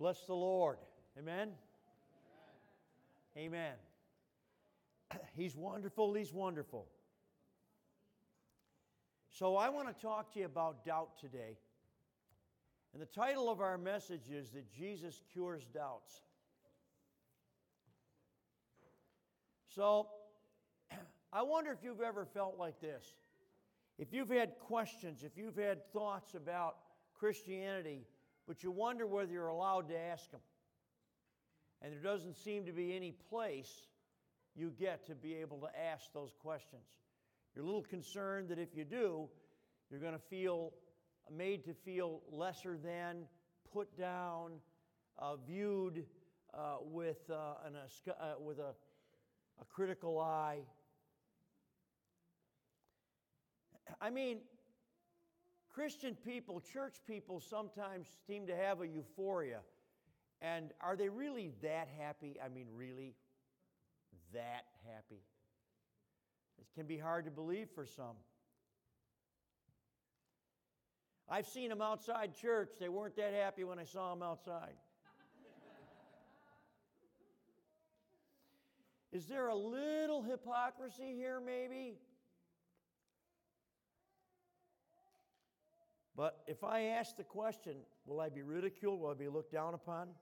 Bless the Lord. Amen? Amen. He's wonderful. He's wonderful. So I want to talk to you about doubt today. And the title of our message is that Jesus cures doubts. So I wonder if you've ever felt like this. If you've had questions, if you've had thoughts about Christianity, but you wonder whether you're allowed to ask them. And there doesn't seem to be any place you get to be able to ask those questions. You're a little concerned that if you do, you're going to feel made to feel lesser than, put down, viewed with a critical eye. I mean, Christian people, church people sometimes seem to have a euphoria. And are they really that happy? I mean, really that happy? It can be hard to believe for some. I've seen them outside church. They weren't that happy when I saw them outside. Is there a little hypocrisy here, maybe? But if I ask the question, will I be ridiculed? Will I be looked down upon?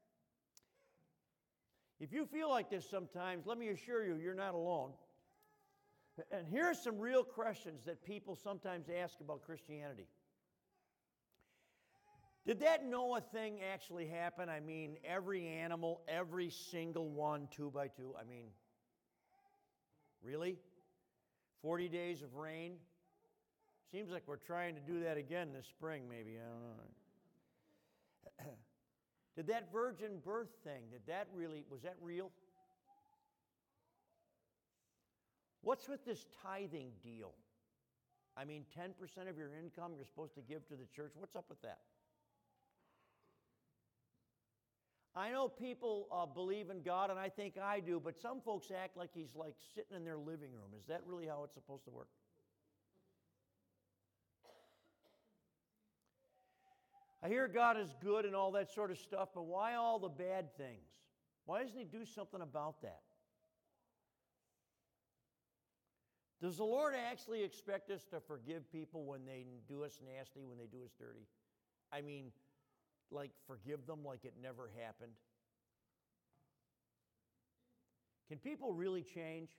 If you feel like this sometimes, let me assure you, you're not alone. And here are some real questions that people sometimes ask about Christianity. Did that Noah thing actually happen? I mean, every animal, every single one, 2 by 2. I mean, really? 40 days of rain? Seems like we're trying to do that again this spring, maybe. I don't know. Did that virgin birth thing, was that real? What's with this tithing deal? I mean, 10% of your income you're supposed to give to the church. What's up with that? I know people believe in God, and I think I do, but some folks act like he's like sitting in their living room. Is that really how it's supposed to work? I hear God is good and all that sort of stuff, but why all the bad things? Why doesn't he do something about that? Does the Lord actually expect us to forgive people when they do us nasty, when they do us dirty? I mean, like forgive them like it never happened? Can people really change?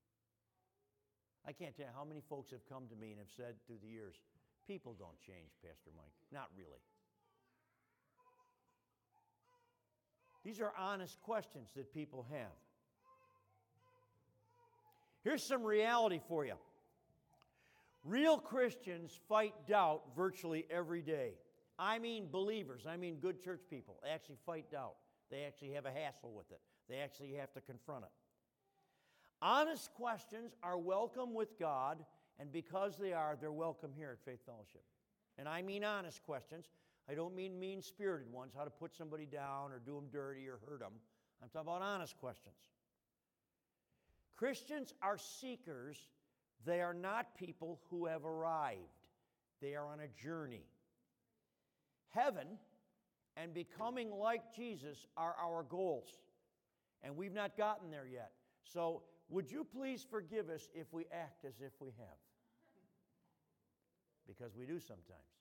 I can't tell you how many folks have come to me and have said through the years, people don't change, Pastor Mike. Not really. These are honest questions that people have. Here's some reality for you. Real Christians fight doubt virtually every day. I mean believers, I mean good church people actually fight doubt. They actually have a hassle with it. They actually have to confront it. Honest questions are welcome with God, and because they're welcome here at Faith Fellowship. And I mean honest questions. I don't mean mean-spirited ones, how to put somebody down or do them dirty or hurt them. I'm talking about honest questions. Christians are seekers. They are not people who have arrived. They are on a journey. Heaven and becoming like Jesus are our goals, and we've not gotten there yet. So would you please forgive us if we act as if we have? Because we do sometimes.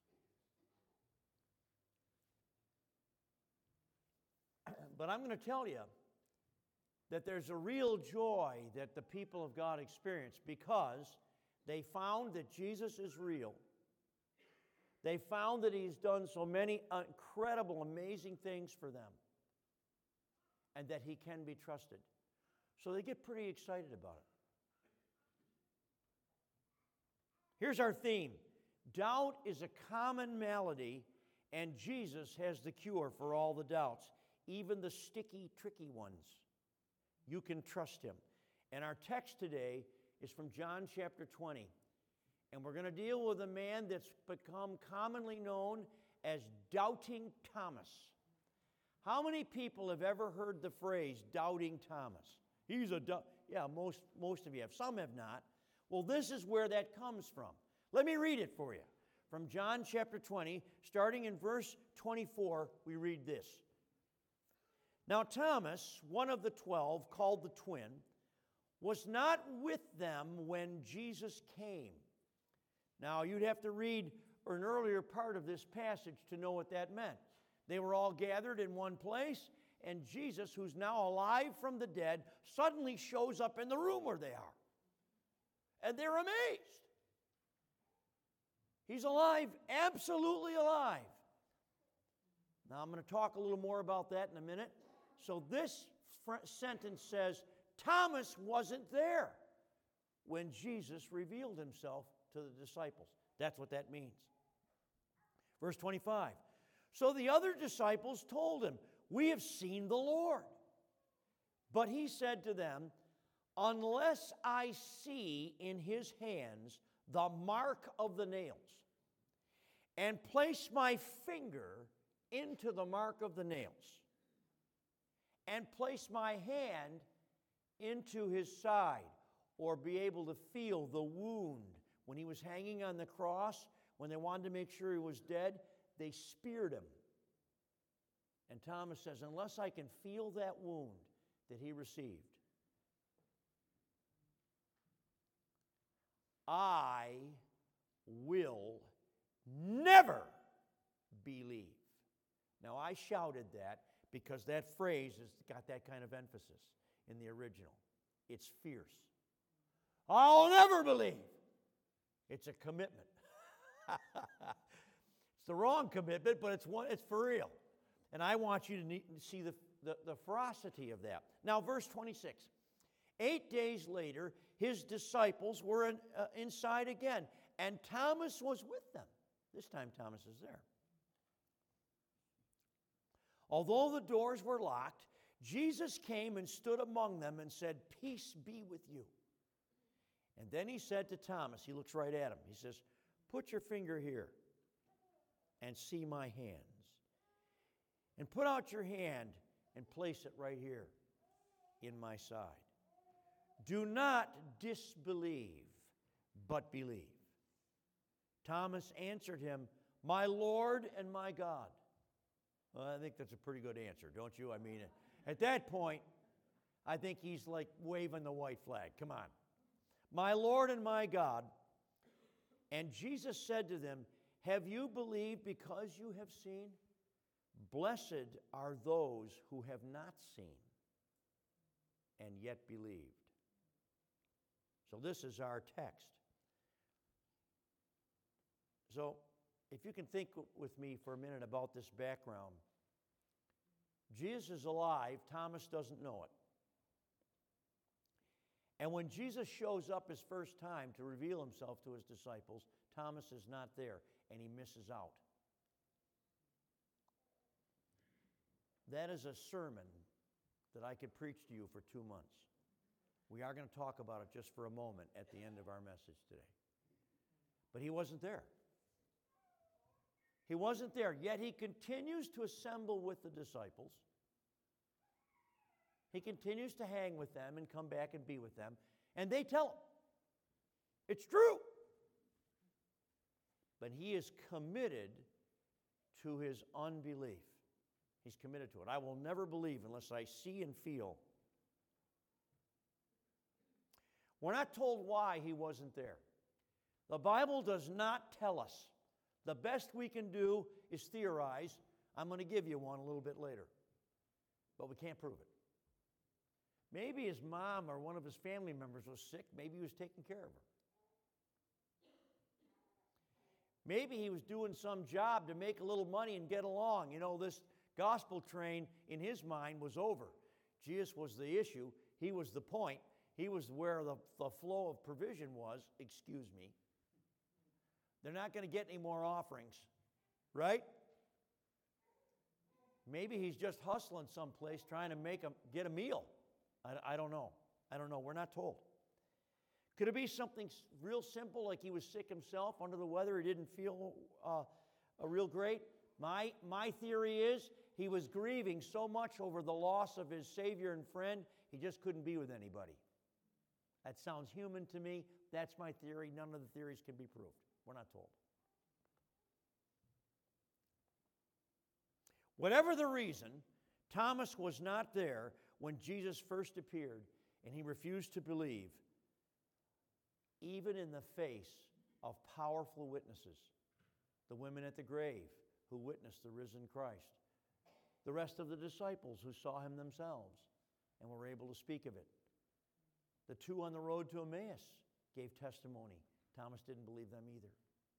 But I'm going to tell you that there's a real joy that the people of God experience because they found that Jesus is real. They found that he's done so many incredible, amazing things for them and that he can be trusted. So they get pretty excited about it. Here's our theme. Doubt is a common malady, and Jesus has the cure for all the doubts, even the sticky, tricky ones. You can trust him. And our text today is from John chapter 20. And we're going to deal with a man that's become commonly known as Doubting Thomas. How many people have ever heard the phrase Doubting Thomas? Most of you have. Some have not. Well, this is where that comes from. Let me read it for you. From John chapter 20, starting in verse 24, we read this. Now Thomas, one of the 12, called the twin, was not with them when Jesus came. Now you'd have to read an earlier part of this passage to know what that meant. They were all gathered in one place, and Jesus, who's now alive from the dead, suddenly shows up in the room where they are. And they're amazed. He's alive, absolutely alive. Now I'm going to talk a little more about that in a minute. So this sentence says, Thomas wasn't there when Jesus revealed himself to the disciples. That's what that means. Verse 25. So the other disciples told him, we have seen the Lord. But he said to them, unless I see in his hands the mark of the nails, and place my finger into the mark of the nails, and place my hand into his side, or be able to feel the wound. When he was hanging on the cross, when they wanted to make sure he was dead, they speared him. And Thomas says, unless I can feel that wound that he received, I will never believe. Now, I shouted that because that phrase has got that kind of emphasis in the original. It's fierce. I'll never believe. It's a commitment. It's the wrong commitment, but it's for real. And I want you to see the ferocity of that. Now, verse 26. 8 days later, his disciples were inside again, and Thomas was with them. This time Thomas is there. Although the doors were locked, Jesus came and stood among them and said, peace be with you. And then he said to Thomas, he looks right at him, he says, put your finger here and see my hands. And put out your hand and place it right here in my side. Do not disbelieve, but believe. Thomas answered him, my Lord and my God. Well, I think that's a pretty good answer, don't you? I mean, at that point, I think he's like waving the white flag. Come on. My Lord and my God. And Jesus said to them, have you believed because you have seen? Blessed are those who have not seen and yet believed. So this is our text. So if you can think with me for a minute about this background. Jesus is alive. Thomas doesn't know it. And when Jesus shows up his first time to reveal himself to his disciples, Thomas is not there, and he misses out. That is a sermon that I could preach to you for 2 months. We are going to talk about it just for a moment at the end of our message today. But he wasn't there. He wasn't there, yet he continues to assemble with the disciples. He continues to hang with them and come back and be with them. And they tell him, it's true. But he is committed to his unbelief. He's committed to it. I will never believe unless I see and feel. We're not told why he wasn't there. The Bible does not tell us. The best we can do is theorize. I'm going to give you one a little bit later. But we can't prove it. Maybe his mom or one of his family members was sick. Maybe he was taking care of her. Maybe he was doing some job to make a little money and get along. You know, this gospel train in his mind was over. Jesus was the issue. He was the point. He was where the flow of provision was. Excuse me. They're not going to get any more offerings, right? Maybe he's just hustling someplace trying to get a meal. I don't know. I don't know. We're not told. Could it be something real simple, like he was sick himself, under the weather, he didn't feel real great? My theory is he was grieving so much over the loss of his Savior and friend, he just couldn't be with anybody. That sounds human to me. That's my theory. None of the theories can be proved. We're not told. Whatever the reason, Thomas was not there when Jesus first appeared, and he refused to believe, even in the face of powerful witnesses. The women at the grave who witnessed the risen Christ. The rest of the disciples who saw him themselves and were able to speak of it. The two on the road to Emmaus gave testimony. Thomas didn't believe them either.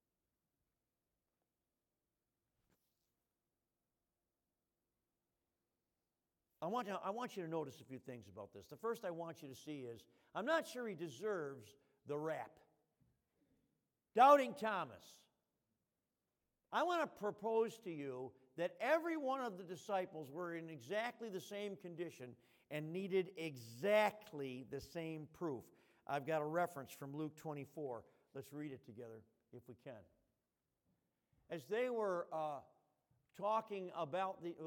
I want you to notice a few things about this. The first I want you to see is, I'm not sure he deserves the rap. Doubting Thomas. I want to propose to you that every one of the disciples were in exactly the same condition and needed exactly the same proof. I've got a reference from Luke 24. Let's read it together if we can. As they were talking about the...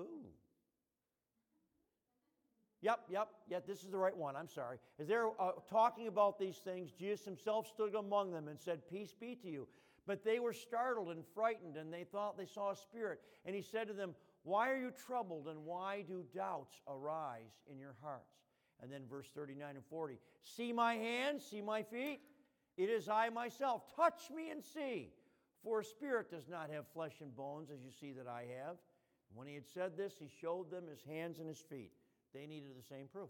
Yep, this is the right one. I'm sorry. As they were talking about these things, Jesus himself stood among them and said, "Peace be to you." But they were startled and frightened, and they thought they saw a spirit. And he said to them, "Why are you troubled, and why do doubts arise in your hearts?" And then verse 39 and 40, "See my hands, see my feet? It is I myself. Touch me and see. For a spirit does not have flesh and bones, as you see that I have." And when he had said this, he showed them his hands and his feet. They needed the same proof.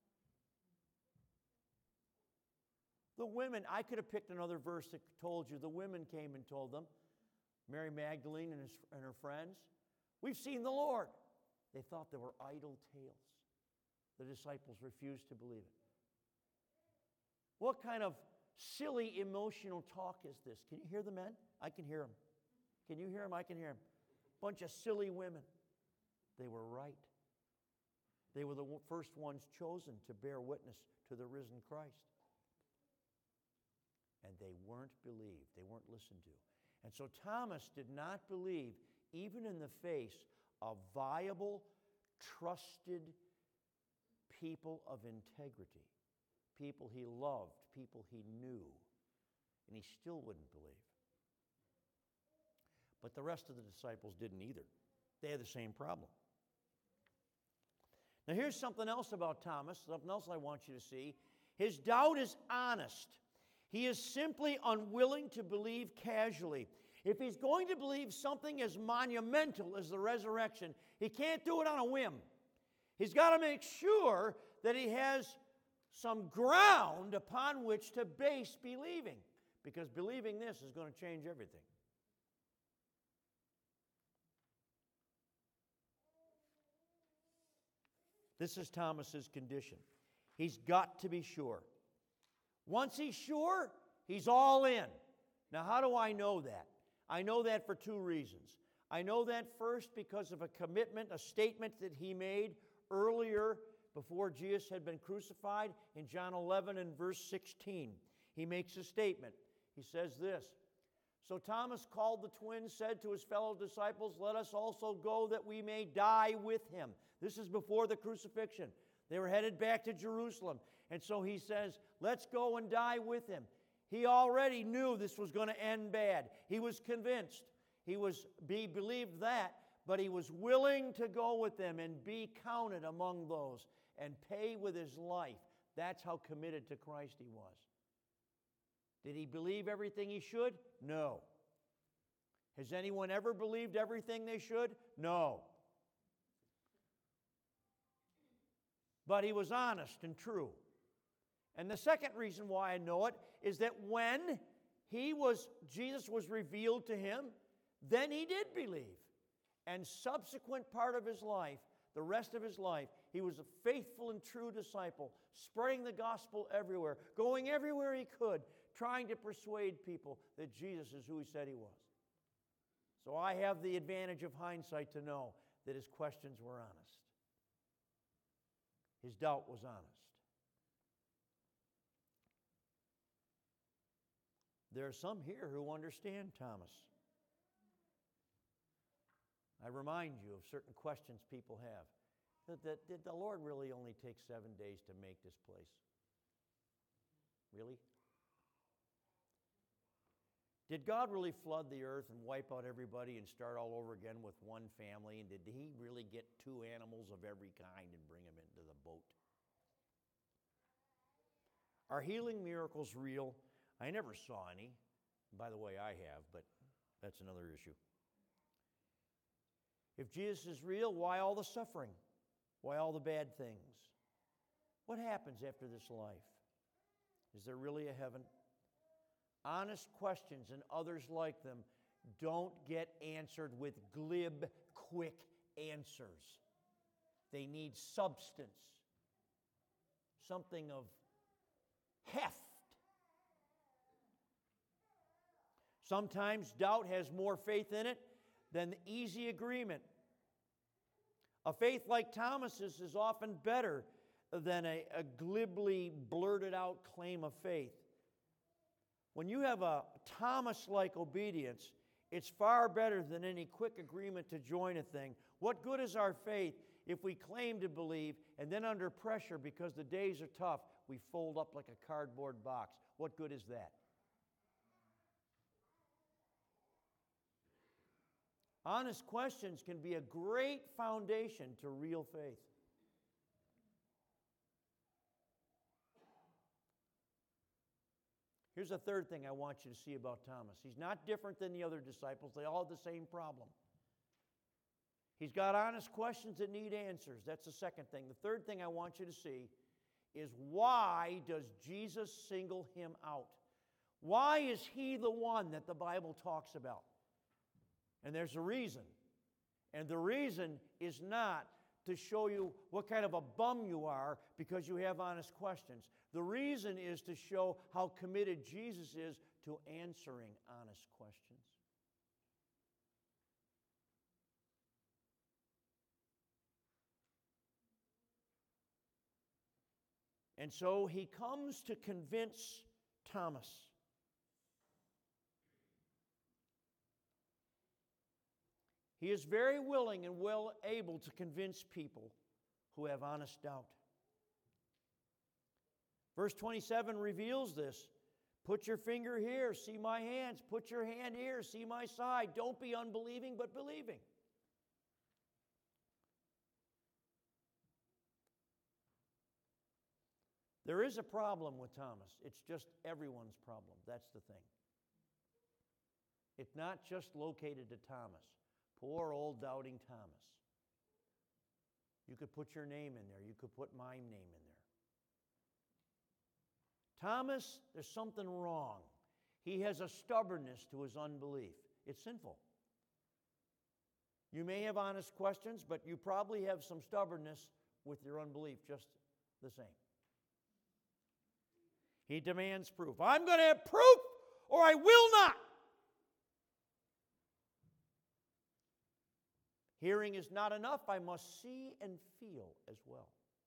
The women, I could have picked another verse that told you. The women came and told them, Mary Magdalene and her friends, "We've seen the Lord." They thought they were idle tales. The disciples refused to believe it. What kind of silly emotional talk is this? Can you hear the men? I can hear them. Can you hear them? I can hear them. Bunch of silly women. They were right. They were the first ones chosen to bear witness to the risen Christ. And they weren't believed. They weren't listened to. And so Thomas did not believe, even in the face of viable, trusted people of integrity, people he loved, people he knew, and he still wouldn't believe. But the rest of the disciples didn't either. They had the same problem. Now here's something else about Thomas, something else I want you to see. His doubt is honest. He is simply unwilling to believe casually. If he's going to believe something as monumental as the resurrection, he can't do it on a whim. He's got to make sure that he has some ground upon which to base believing, because believing this is going to change everything. This is Thomas's condition. He's got to be sure. Once he's sure, he's all in. Now, how do I know that? I know that for two reasons. I know that first because of a commitment, a statement that he made earlier before Jesus had been crucified in John 11 and verse 16. He makes a statement. He says this, "So Thomas called the twins, said to his fellow disciples, 'Let us also go that we may die with him.'" This is before the crucifixion. They were headed back to Jerusalem. And so he says, "Let's go and die with him." He already knew this was going to end bad. He was convinced. He believed that, but he was willing to go with them and be counted among those and pay with his life. That's how committed to Christ he was. Did he believe everything he should? No. Has anyone ever believed everything they should? No. But he was honest and true. And the second reason why I know it is that when Jesus was revealed to him, then he did believe. And subsequent part of his life, the rest of his life, he was a faithful and true disciple, spreading the gospel everywhere, going everywhere he could, trying to persuade people that Jesus is who he said he was. So I have the advantage of hindsight to know that his questions were honest. His doubt was honest. There are some here who understand Thomas. I remind you of certain questions people have. Did the Lord really only take 7 days to make this place? Really? Did God really flood the earth and wipe out everybody and start all over again with one family? And did He really get two animals of every kind and bring them into the boat? Are healing miracles real? I never saw any. By the way, I have, but that's another issue. If Jesus is real, why all the suffering? Why all the bad things? What happens after this life? Is there really a heaven? Honest questions and others like them don't get answered with glib, quick answers. They need substance, something of heft. Sometimes doubt has more faith in it than the easy agreement. A faith like Thomas's is often better than a glibly blurted out claim of faith. When you have a Thomas-like obedience, it's far better than any quick agreement to join a thing. What good is our faith if we claim to believe and then under pressure because the days are tough, we fold up like a cardboard box? What good is that? Honest questions can be a great foundation to real faith. Here's a third thing I want you to see about Thomas. He's not different than the other disciples. They all have the same problem. He's got honest questions that need answers. That's the second thing. The third thing I want you to see is, why does Jesus single him out? Why is he the one that the Bible talks about? And there's a reason. And the reason is not to show you what kind of a bum you are because you have honest questions. The reason is to show how committed Jesus is to answering honest questions. And so he comes to convince Thomas. He is very willing and well able to convince people who have honest doubt. Verse 27 reveals this. Put your finger here, see my hands. Put your hand here, see my side. Don't be unbelieving, but believing. There is a problem with Thomas. It's just everyone's problem. That's the thing. It's not just located to Thomas. Poor old doubting Thomas. You could put your name in there. You could put my name in there. Thomas, there's something wrong. He has a stubbornness to his unbelief. It's sinful. You may have honest questions, but you probably have some stubbornness with your unbelief just the same. He demands proof. I'm going to have proof or I will not. Hearing is not enough. I must see and feel as well.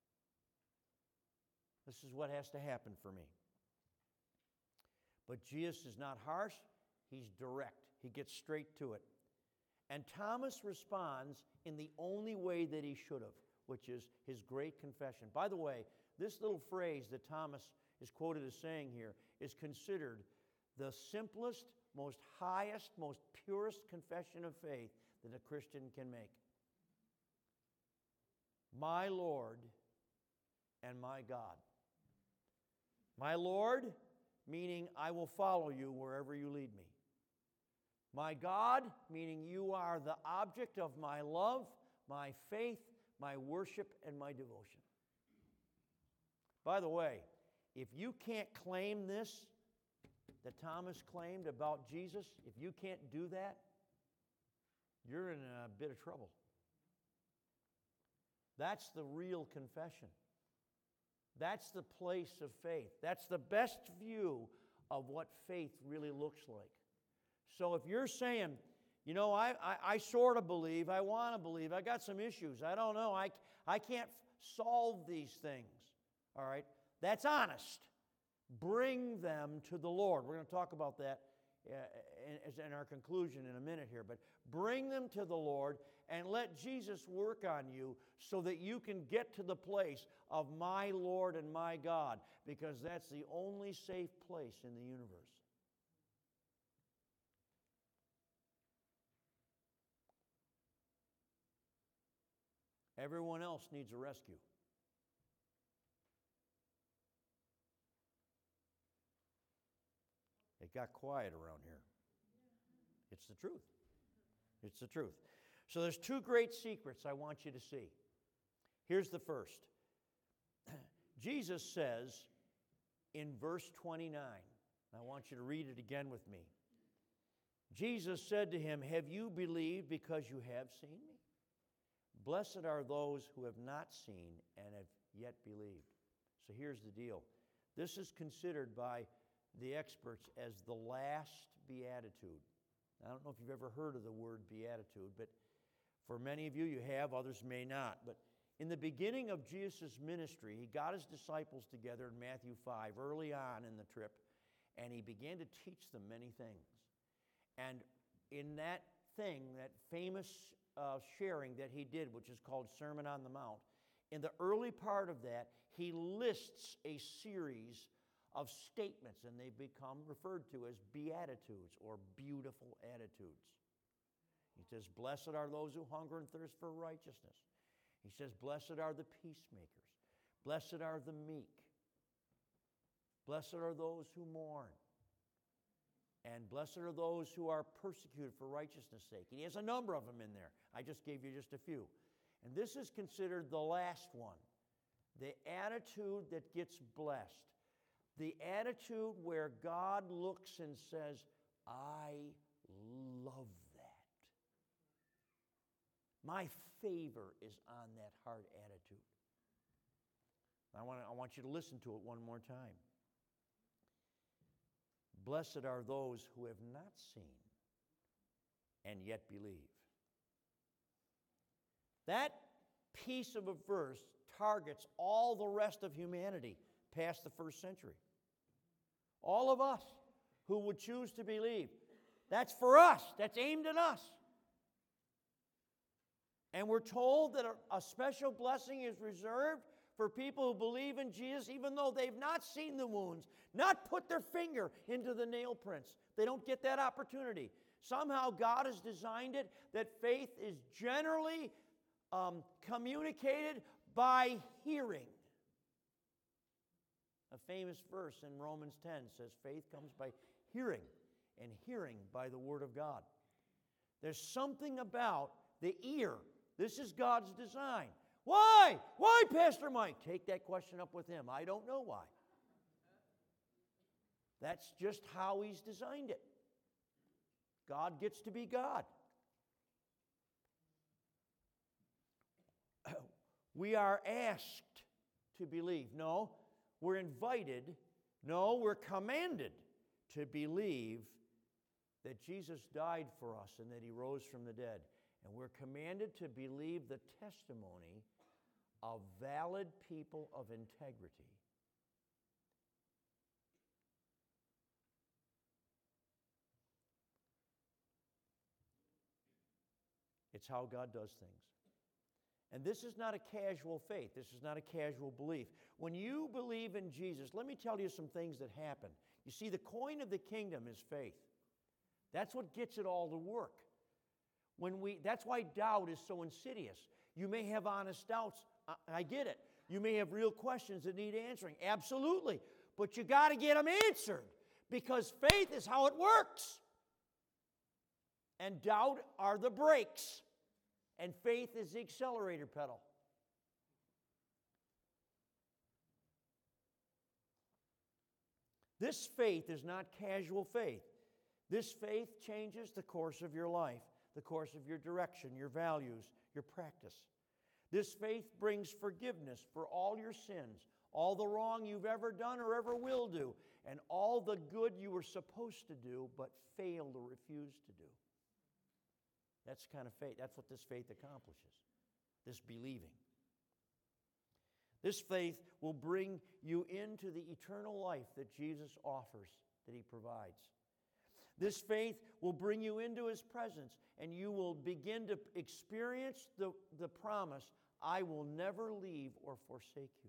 This is what has to happen for me. But Jesus is not harsh. He's direct. He gets straight to it. And Thomas responds in the only way that he should have, which is his great confession. By the way, this little phrase that Thomas is quoted as saying here is considered the simplest, most highest, most purest confession of faith that a Christian can make. My Lord and my God. My Lord, meaning I will follow you wherever you lead me. My God, meaning you are the object of my love, my faith, my worship, and my devotion. By the way, if you can't claim this that Thomas claimed about Jesus, if you can't do that, you're in a bit of trouble. That's the real confession. That's the place of faith. That's the best view of what faith really looks like. So if you're saying, you know, I sort of believe, I want to believe, I got some issues, I don't know, I can't solve these things, all right? That's honest. Bring them to the Lord. We're going to talk about that in our conclusion in a minute here. But bring them to the Lord and let Jesus work on you so that you can get to the place of my Lord and my God, because that's the only safe place in the universe. Everyone else needs a rescue. It got quiet around here. It's the truth. It's the truth. So there's two great secrets I want you to see. Here's the first. Jesus says in verse 29, I want you to read it again with me. Jesus said to him, "Have you believed because you have seen me? Blessed are those who have not seen and have yet believed." So here's the deal. This is considered by the experts as the last beatitude. I don't know if you've ever heard of the word beatitude, but for many of you, you have, others may not. But in the beginning of Jesus' ministry, he got his disciples together in Matthew 5, early on in the trip, and he began to teach them many things. And in that thing, that famous sharing that he did, which is called Sermon on the Mount, in the early part of that, he lists a series of statements, and they become referred to as beatitudes or beautiful attitudes. He says, "Blessed are those who hunger and thirst for righteousness." He says, "Blessed are the peacemakers. Blessed are the meek. Blessed are those who mourn. And blessed are those who are persecuted for righteousness' sake." And he has a number of them in there. I just gave you just a few. And this is considered the last one, the attitude that gets blessed. The attitude where God looks and says, "I love that. My favor is on that heart attitude." I want you to listen to it one more time. Blessed are those who have not seen and yet believe. That piece of a verse targets all the rest of humanity past the first century. All of us who would choose to believe. That's for us. That's aimed at us. And we're told that a special blessing is reserved for people who believe in Jesus, even though they've not seen the wounds, not put their finger into the nail prints. They don't get that opportunity. Somehow God has designed it that faith is generally communicated by hearing. A famous verse in Romans 10 says faith comes by hearing, and hearing by the Word of God. There's something about the ear. This is God's design. Why? Why, Pastor Mike? Take that question up with him. I don't know why. That's just how he's designed it. God gets to be God. We are asked to believe. No, we're invited. No, we're commanded to believe that Jesus died for us and that he rose from the dead. And we're commanded to believe the testimony of valid people of integrity. It's how God does things. And this is not a casual faith. This is not a casual belief. When you believe in Jesus, let me tell you some things that happen. You see, the coin of the kingdom is faith. That's what gets it all to work. That's why doubt is so insidious. You may have honest doubts. I get it. You may have real questions that need answering. Absolutely. But you got to get them answered because faith is how it works. And doubt are the brakes. And faith is the accelerator pedal. This faith is not casual faith. This faith changes the course of your life, the course of your direction, your values, your practice. This faith brings forgiveness for all your sins, all the wrong you've ever done or ever will do, and all the good you were supposed to do but failed or refused to do. That's the kind of faith. That's what this faith accomplishes, this believing. This faith will bring you into the eternal life that Jesus offers, that he provides. This faith will bring you into his presence, and you will begin to experience the promise, "I will never leave or forsake you."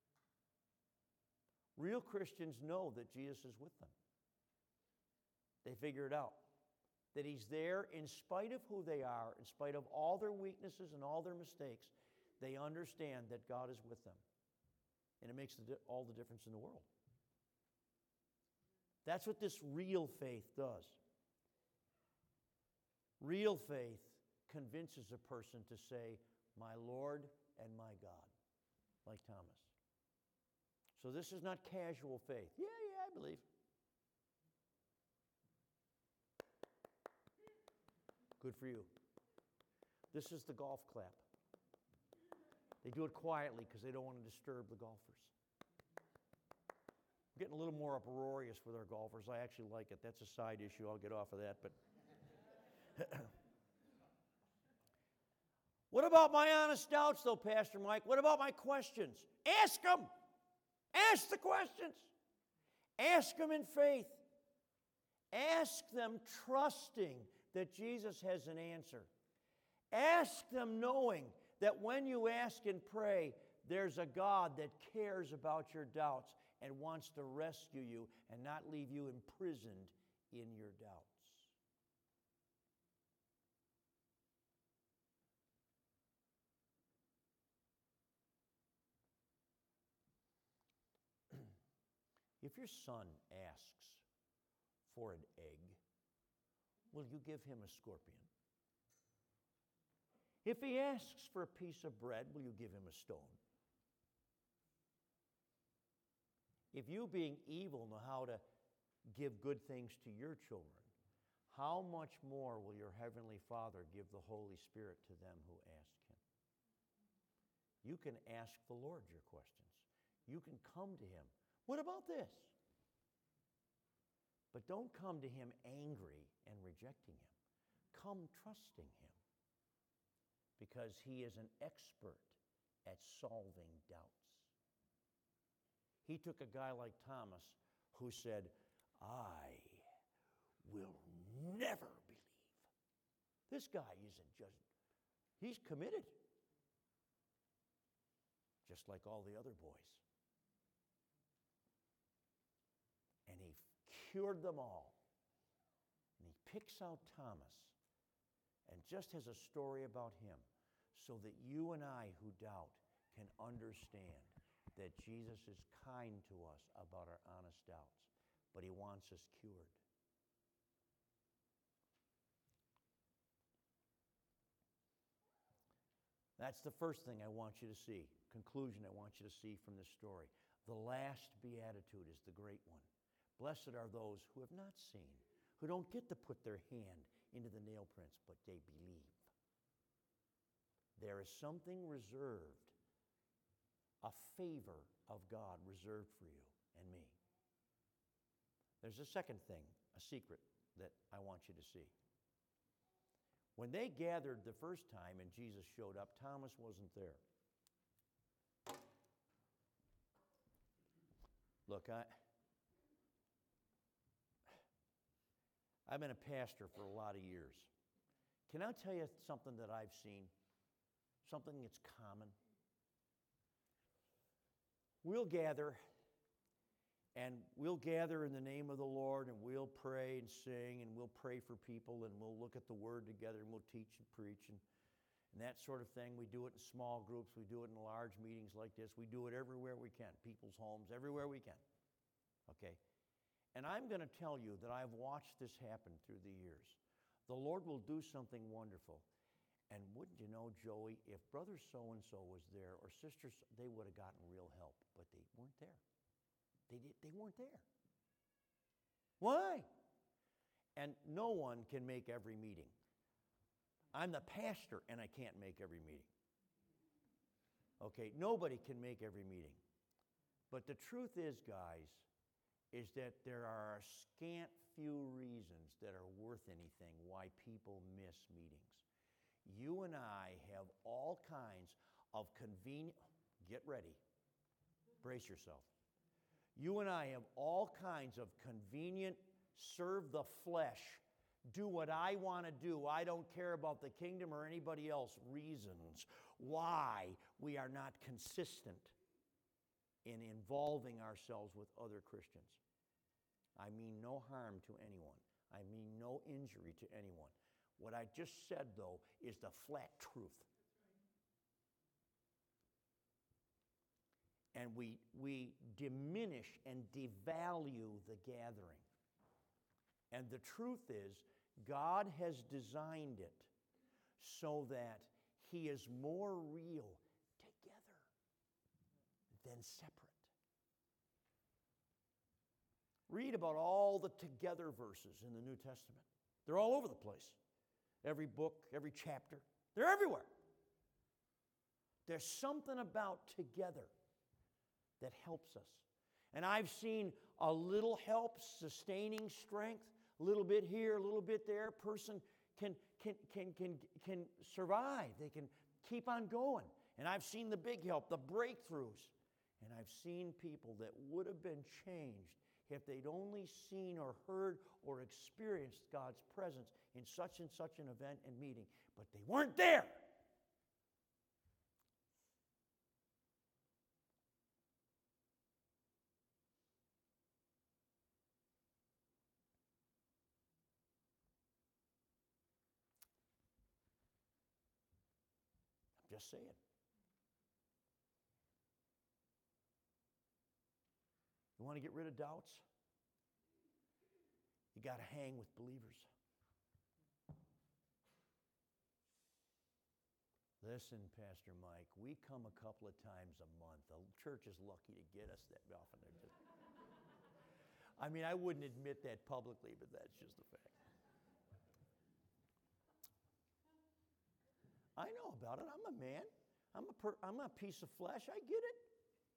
Real Christians know that Jesus is with them. They figure it out. That he's there in spite of who they are, in spite of all their weaknesses and all their mistakes, they understand that God is with them. And it makes all the difference in the world. That's what this real faith does. Real faith convinces a person to say, my Lord and my God, like Thomas. So this is not casual faith. Yeah, I believe. Good for you. This is the golf clap. They do it quietly because they don't want to disturb the golfers. I'm getting a little more uproarious with our golfers. I actually like it. That's a side issue. I'll get off of that. But what about my honest doubts, though, Pastor Mike? What about my questions? Ask them. Ask the questions. Ask them in faith. Ask them trusting that Jesus has an answer. Ask them knowing that when you ask and pray, there's a God that cares about your doubts and wants to rescue you and not leave you imprisoned in your doubts. If your son asks for an egg, will you give him a scorpion? If he asks for a piece of bread, will you give him a stone? If you, being evil, know how to give good things to your children, how much more will your heavenly Father give the Holy Spirit to them who ask him? You can ask the Lord your questions. You can come to him. What about this? But don't come to him angry and rejecting him. Come trusting him. Because he is an expert at solving doubts. He took a guy like Thomas who said, I will never believe. This guy isn't just, he's committed. Just like all the other boys. And he cured them all. And he picks out Thomas and just has a story about him so that you and I who doubt can understand that Jesus is kind to us about our honest doubts, but he wants us cured. That's the first thing I want you to see. Conclusion I want you to see from this story. The last beatitude is the great one. Blessed are those who have not seen, who don't get to put their hand into the nail prints, but they believe. There is something reserved, a favor of God reserved for you and me. There's a second thing, a secret that I want you to see. When they gathered the first time and Jesus showed up, Thomas wasn't there. Look, I've been a pastor for a lot of years. Can I tell you something that I've seen? Something that's common? We'll gather in the name of the Lord, and we'll pray and sing, and we'll pray for people, and we'll look at the Word together, and we'll teach and preach, and that sort of thing. We do it in small groups. We do it in large meetings like this. We do it everywhere we can, people's homes, everywhere we can. Okay? And I'm going to tell you that I've watched this happen through the years. The Lord will do something wonderful. And wouldn't you know, Joey, if brother so-and-so was there or sister, they would have gotten real help, but they weren't there. They weren't there. Why? And no one can make every meeting. I'm the pastor, and I can't make every meeting. Okay, nobody can make every meeting. But the truth is, guys, is that there are a scant few reasons that are worth anything why people miss meetings. You and I have all kinds of convenient, get ready, brace yourself. You and I have all kinds of convenient, serve the flesh, do what I want to do, I don't care about the kingdom or anybody else, reasons why we are not consistent in involving ourselves with other Christians. I mean no harm to anyone. I mean no injury to anyone. What I just said, though, is the flat truth. and we diminish and devalue the gathering. And the truth is, God has designed it so that He is more real together than separate. Read about all the together verses in the New Testament. They're all over the place. Every book, every chapter, they're everywhere. There's something about together that helps us. And I've seen a little help, sustaining strength, a little bit here, a little bit there. A person can survive. They can keep on going. And I've seen the big help, the breakthroughs. And I've seen people that would have been changed if they'd only seen or heard or experienced God's presence in such and such an event and meeting. But they weren't there. I'm just saying. You want to get rid of doubts? You got to hang with believers. Listen, Pastor Mike, we come a couple of times a month. The church is lucky to get us that often. I mean, I wouldn't admit that publicly, but that's just a fact. I know about it. I'm a man. I'm a piece of flesh. I get it.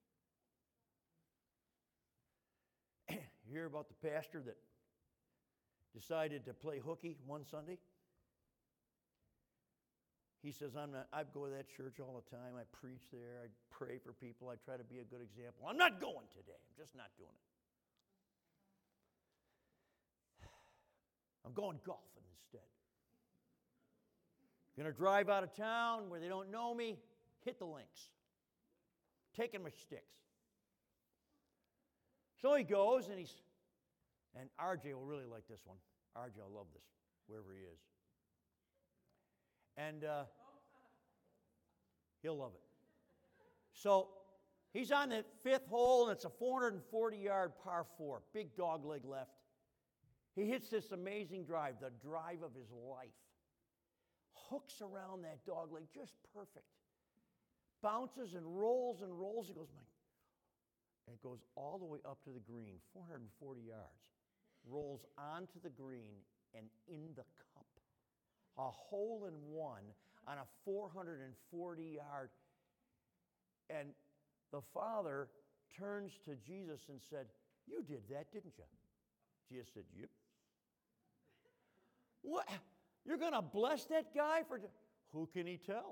You hear about the pastor that decided to play hooky one Sunday? He says, I go to that church all the time. I preach there. I pray for people. I try to be a good example. I'm not going today. I'm just not doing it. I'm going golfing instead. Going to drive out of town where they don't know me, hit the links. Taking my sticks. So he goes, and RJ will really like this one. RJ will love this, wherever he is. And he'll love it. So he's on the fifth hole, and it's a 440-yard par 4, big dog leg left. He hits this amazing drive, the drive of his life. Hooks around that dog leg, just perfect. Bounces and rolls and rolls. He goes, and it goes all the way up to the green, 440 yards. Rolls onto the green and in the cup. A hole in one on a 440-yard. And the father turns to Jesus and said, "You did that, didn't you?" Jesus said, "Yep." What? You're going to bless that guy for... Who can he tell?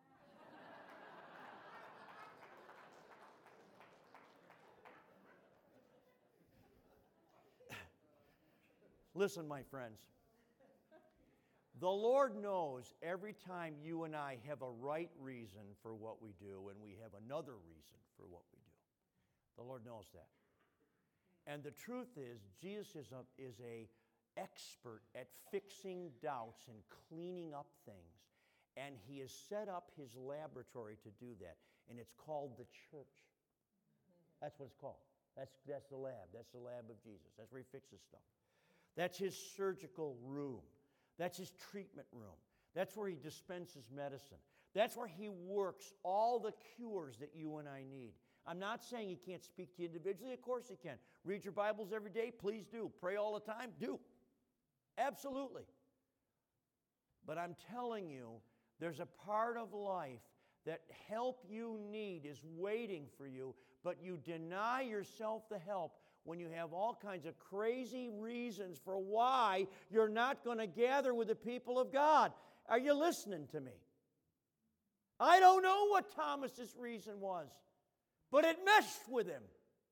Listen, my friends. The Lord knows every time you and I have a right reason for what we do and we have another reason for what we do. The Lord knows that. And the truth is, Jesus is a expert at fixing doubts and cleaning up things. And he has set up his laboratory to do that. And it's called the church. That's what it's called. That's the lab. That's the lab of Jesus. That's where he fixes stuff. That's his surgical room. That's his treatment room. That's where he dispenses medicine. That's where he works all the cures that you and I need. I'm not saying he can't speak to you individually. Of course he can. Read your Bibles every day. Please do. Pray all the time. Do. Absolutely. But I'm telling you, there's a part of life that help you need is waiting for you, but you deny yourself the help when you have all kinds of crazy reasons for why you're not going to gather with the people of God. Are you listening to me? I don't know what Thomas's reason was, but it meshed with him.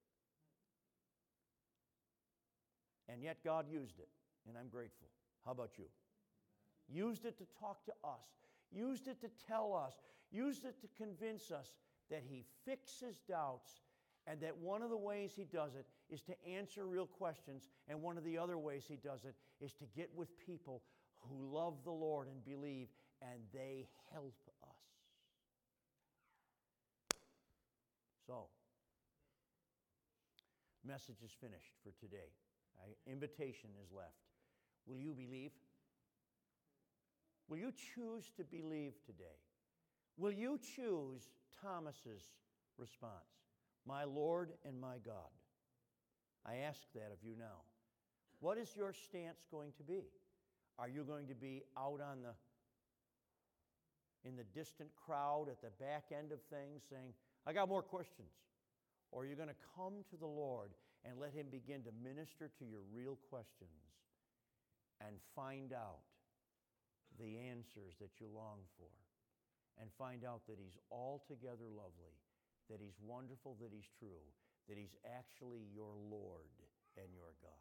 And yet God used it, and I'm grateful. How about you? Used it to talk to us. Used it to tell us. Used it to convince us that he fixes doubts, and that one of the ways he does it is to answer real questions, and one of the other ways he does it is to get with people who love the Lord and believe, and they help us. So, Message is finished for today. Invitation is left. Will you believe? Will you choose to believe today? Will you choose Thomas's response? My Lord and my God. I ask that of you now. What is your stance going to be? Are you going to be out in the distant crowd at the back end of things saying, I got more questions? Or are you going to come to the Lord and let Him begin to minister to your real questions and find out the answers that you long for, and find out that He's altogether lovely, that He's wonderful, that He's true, that He's actually your Lord and your God?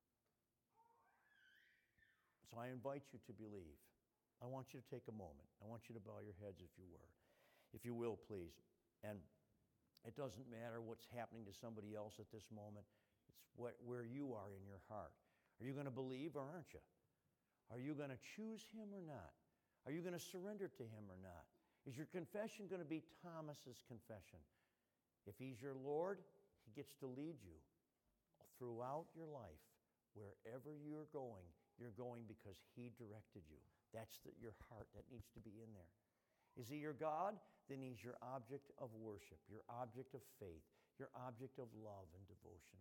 So I invite you to believe. I want you to take a moment. I want you to bow your heads if you will, please. And it doesn't matter what's happening to somebody else at this moment. It's where you are in your heart. Are you going to believe or aren't you? Are you going to choose Him or not? Are you going to surrender to Him or not? Is your confession going to be Thomas's confession? If He's your Lord, He gets to lead you throughout your life. Wherever you're going because He directed you. That's your heart that needs to be in there. Is He your God? Then He's your object of worship, your object of faith, your object of love and devotion.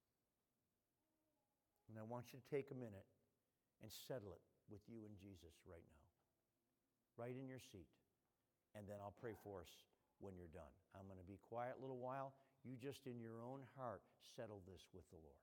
And I want you to take a minute and settle it with you and Jesus right now, right in your seat. And then I'll pray for us when you're done. I'm going to be quiet a little while. You just in your own heart settle this with the Lord.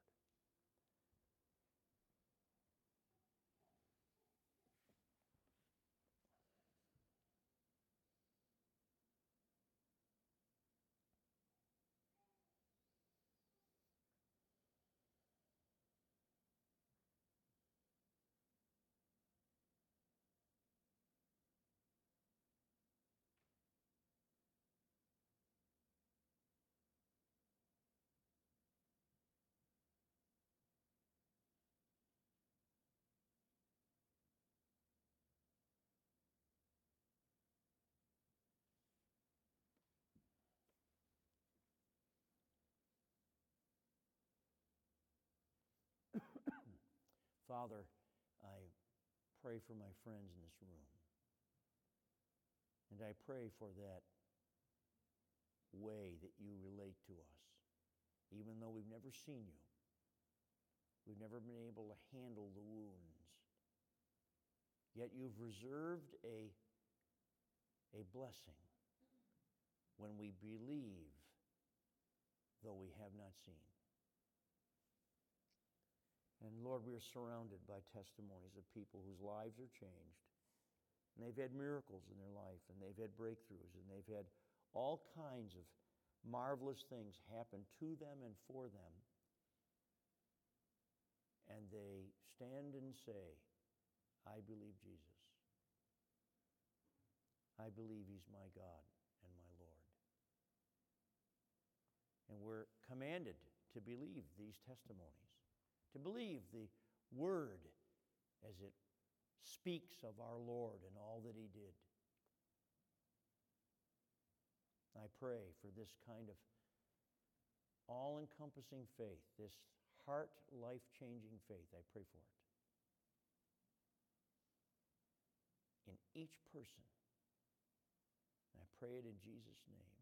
Father, I pray for my friends in this room. And I pray for that way that you relate to us. Even though we've never seen you, we've never been able to handle the wounds. Yet you've reserved a blessing when we believe, though we have not seen. And Lord, we're surrounded by testimonies of people whose lives are changed. And they've had miracles in their life, and they've had breakthroughs, and they've had all kinds of marvelous things happen to them and for them. And they stand and say, I believe Jesus. I believe He's my God and my Lord. And we're commanded to believe these testimonies, to believe the Word as it speaks of our Lord and all that He did. I pray for this kind of all-encompassing faith, this heart life-changing faith. I pray for it in each person. And I pray it in Jesus' name.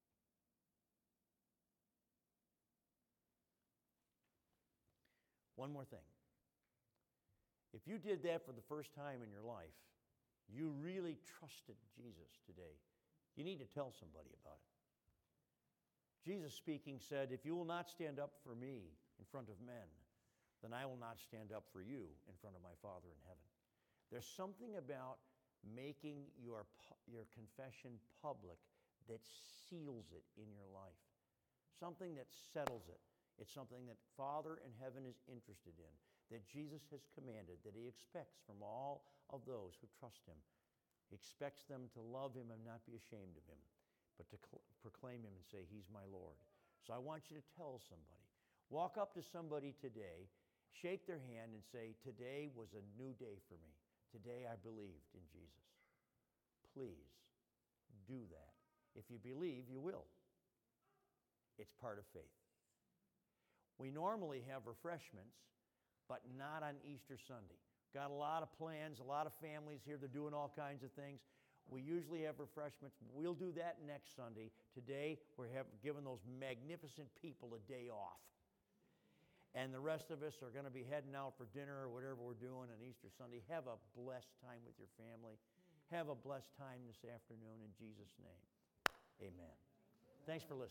One more thing. If you did that for the first time in your life, you really trusted Jesus today, you need to tell somebody about it. Jesus speaking said, if you will not stand up for me in front of men, then I will not stand up for you in front of my Father in heaven. There's something about making your confession public that seals it in your life, something that settles it. It's something that Father in heaven is interested in, that Jesus has commanded, that He expects from all of those who trust Him. He expects them to love Him and not be ashamed of Him, but to proclaim Him and say, He's my Lord. So I want you to tell somebody. Walk up to somebody today, shake their hand and say, today was a new day for me. Today I believed in Jesus. Please do that. If you believe, you will. It's part of faith. We normally have refreshments, but not on Easter Sunday. Got a lot of plans, a lot of families here. They're doing all kinds of things. We usually have refreshments. We'll do that next Sunday. Today, we're giving those magnificent people a day off. And the rest of us are going to be heading out for dinner or whatever we're doing on Easter Sunday. Have a blessed time with your family. Have a blessed time this afternoon in Jesus' name. Amen. Thanks for listening.